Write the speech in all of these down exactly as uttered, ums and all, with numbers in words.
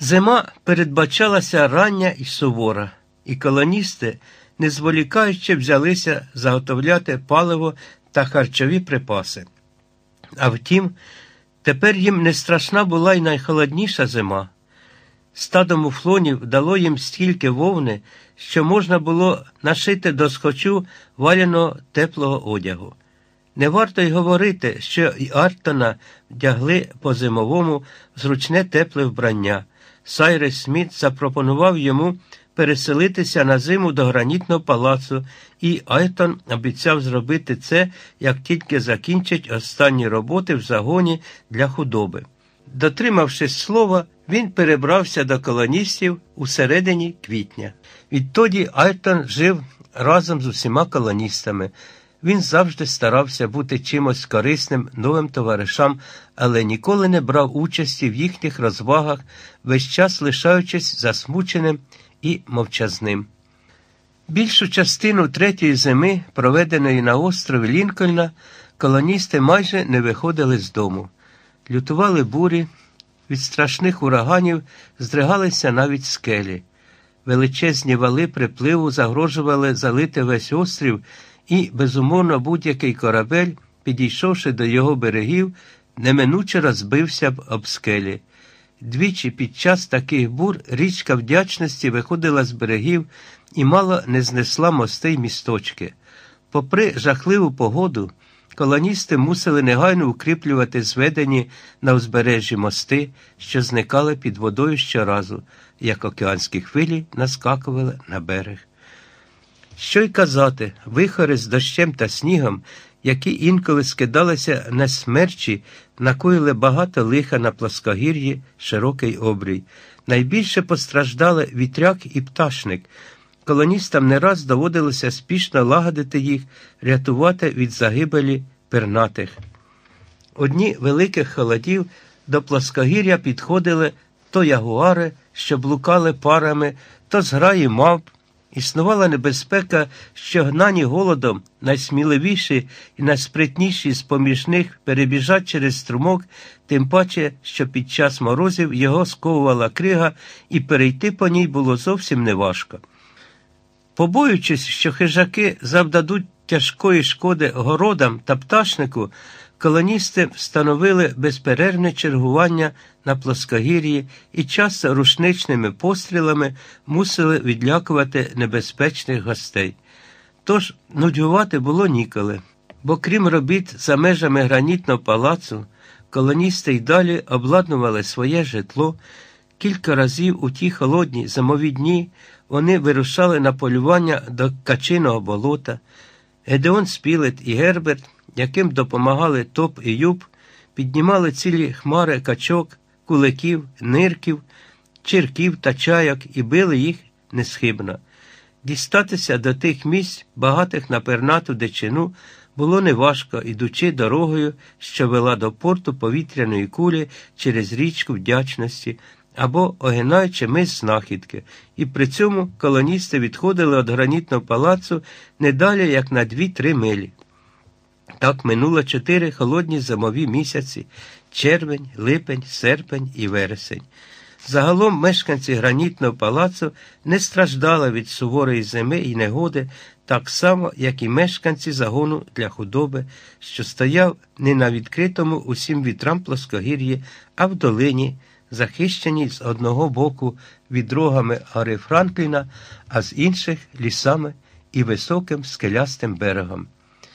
Зима передбачалася рання і сувора, і колоністи, не зволікаючи, взялися заготовляти паливо та харчові припаси. А втім, тепер їм не страшна була й найхолодніша зима. Стадо муфлонів дало їм стільки вовни, що можна було нашити досхочу валяного теплого одягу. Не варто й говорити, що і Артона вдягли по-зимовому зручне тепле вбрання. Сайрес Сміт запропонував йому переселитися на зиму до гранітного палацу, і Артон обіцяв зробити це, як тільки закінчить останні роботи в загоні для худоби. Дотримавшись слова, він перебрався до колоністів у середині квітня. Відтоді Артон жив разом з усіма колоністами. Він завжди старався бути чимось корисним новим товаришам, але ніколи не брав участі в їхніх розвагах, весь час лишаючись засмученим і мовчазним. Більшу частину третьої зими, проведеної на острові Лінкольна, колоністи майже не виходили з дому. Лютували бурі, від страшних ураганів здригалися навіть скелі. Величезні вали припливу загрожували залити весь острів, і, безумовно, будь-який корабель, підійшовши до його берегів, неминуче розбився б об скелі. Двічі під час таких бур річка Вдячності виходила з берегів і мало не знесла мости й місточки. Попри жахливу погоду, колоністи мусили негайно укріплювати зведені на узбережжі мости, що зникали під водою щоразу, як океанські хвилі наскакували на берег. Що й казати, вихори з дощем та снігом, які інколи скидалися на смерчі, накоїли багато лиха на плоскогір'ї, широкий обрій. Найбільше постраждали вітряк і пташник. Колоністам не раз доводилося спішно лагодити їх, рятувати від загибелі пернатих. У дні великих холодів до плоскогір'я підходили то ягуари, що блукали парами, то зграї мавп. Існувала небезпека, що гнані голодом найсміливіші і найспритніші з-поміж них перебіжать через струмок, тим паче, що під час морозів його сковувала крига, і перейти по ній було зовсім неважко. Побоюючись, що хижаки завдадуть тяжкої шкоди городам та пташнику, колоністи встановили безперервне чергування на плоскогір'ї і часто рушничними пострілами мусили відлякувати небезпечних гостей. Тож нудьгувати було ніколи, бо крім робіт за межами гранітного палацу, колоністи й далі обладнували своє житло. Кілька разів у ті холодні зимові дні вони вирушали на полювання до Качиного болота. Гедеон Спілет і Герберт, яким допомагали Топ і Юб, піднімали цілі хмари качок, куликів, нирків, черків та чайок і били їх несхибно. Дістатися до тих місць, багатих на пернату дичину, було неважко, ідучи дорогою, що вела до порту повітряної кулі через річку Вдячності, або огинаючи мис Знахідки, і при цьому колоністи відходили від гранітного палацу не далі, як на дві-три милі. Так минуло чотири холодні зимові місяці – червень, липень, серпень і вересень. Загалом мешканці гранітного палацу не страждали від суворої зими і негоди, так само, як і мешканці загону для худоби, що стояв не на відкритому усім вітрам плоскогір'ї, а в долині, захищеній з одного боку відрогами гори Франкліна, а з інших – лісами і високим скелястим берегом.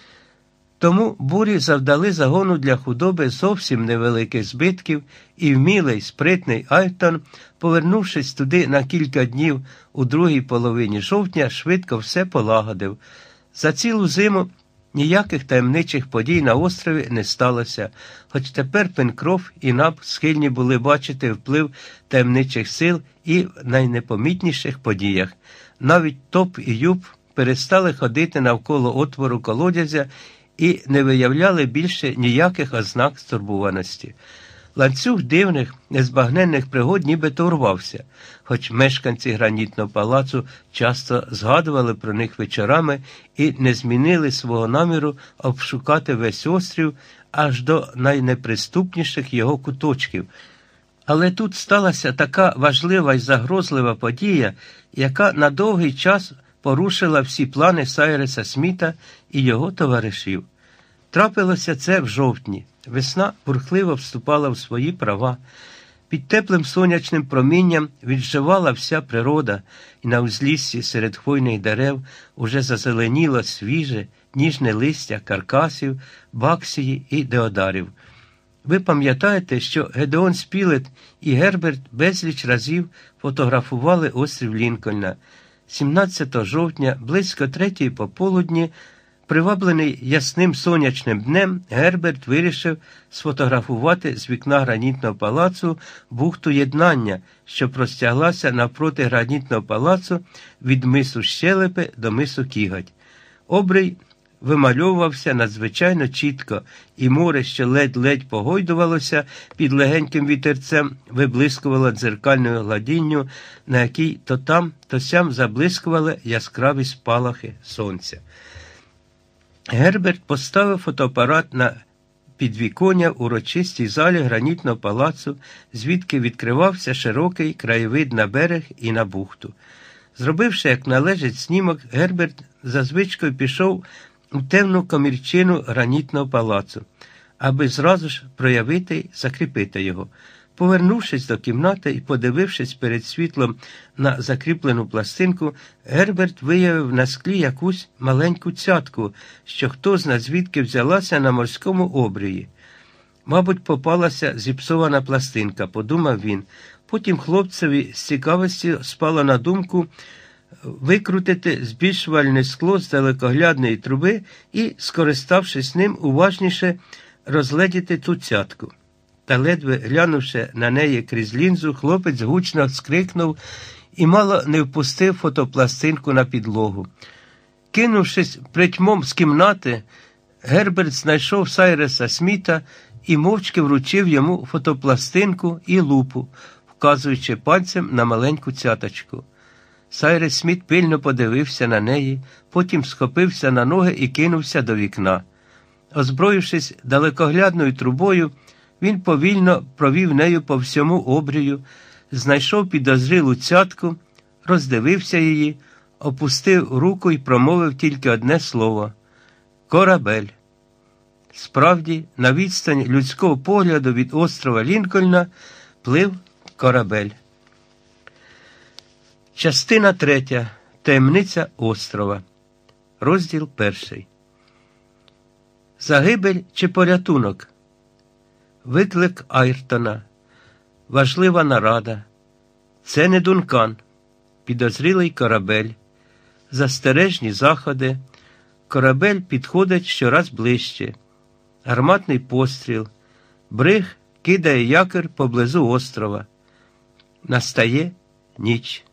Тому бурі завдали загону для худоби зовсім невеликих збитків, і вмілий, спритний Артон, повернувшись туди на кілька днів у другій половині жовтня, швидко все полагодив. За цілу зиму ніяких таємничих подій на острові не сталося, хоч тепер Пенкроф і Наб схильні були бачити вплив таємничих сил і в найнепомітніших подіях. Навіть Топ і Юб перестали ходити навколо отвору колодязя і не виявляли більше ніяких ознак стурбованості. Ланцюг дивних, незбагненних пригод нібито урвався, хоч мешканці гранітного палацу часто згадували про них вечорами і не змінили свого наміру обшукати весь острів аж до найнеприступніших його куточків. Але тут сталася така важлива і загрозлива подія, яка на довгий час порушила всі плани Сайреса Сміта і його товаришів. Трапилося це в жовтні. Весна бурхливо вступала в свої права. Під теплим сонячним промінням відживала вся природа, і на узліссі серед хвойних дерев уже зазеленіло свіже, ніжне листя каркасів, баксії і деодарів. Ви пам'ятаєте, що Гедеон Спілет і Герберт безліч разів фотографували острів Лінкольна. сімнадцятого жовтня, близько третьої пополудні, приваблений ясним сонячним днем, Герберт вирішив сфотографувати з вікна гранітного палацу бухту Єднання, що простяглася навпроти гранітного палацу від мису Щелепи до мису Кіготь. Обрій вимальовувався надзвичайно чітко, і море, що ледь-ледь погойдувалося під легеньким вітерцем, виблискувало дзеркальною гладінню, на якій то там, то сям заблискували яскраві спалахи сонця. Герберт поставив фотоапарат на підвіконня в урочистій залі гранітного палацу, звідки відкривався широкий краєвид на берег і на бухту. Зробивши, як належить, снімок, Герберт за звичкою пішов у темну комірчину гранітного палацу, аби зразу ж проявити й закріпити його. Повернувшись до кімнати і подивившись перед світлом на закріплену пластинку, Герберт виявив на склі якусь маленьку цятку, що хто зна звідки взялася на морському обрії. Мабуть, попалася зіпсована пластинка, подумав він. Потім хлопцеві з цікавості спало на думку викрутити збільшувальне скло з далекоглядної труби і, скориставшись ним, уважніше розгледіти ту цятку. Та ледве глянувши на неї крізь лінзу, хлопець гучно скрикнув і мало не впустив фотопластинку на підлогу. Кинувшись притьмом з кімнати, Герберт знайшов Сайреса Сміта і мовчки вручив йому фотопластинку і лупу, вказуючи пальцем на маленьку цяточку. Сайрес Сміт пильно подивився на неї, потім схопився на ноги і кинувся до вікна. Озброївшись далекоглядною трубою, він повільно провів нею по всьому обрію, знайшов підозрілу цятку, роздивився її, опустив руку і промовив тільки одне слово – «Корабель». Справді, на відстані людського погляду від острова Лінкольна плив корабель. Частина третя. Таємниця острова. Розділ перший. Загибель чи порятунок? Виклик Айртона. Важлива нарада. Це не Дункан. Підозрілий корабель. Застережні заходи. Корабель підходить щораз ближче. Гарматний постріл. Бриг кидає якір поблизу острова. Настає ніч.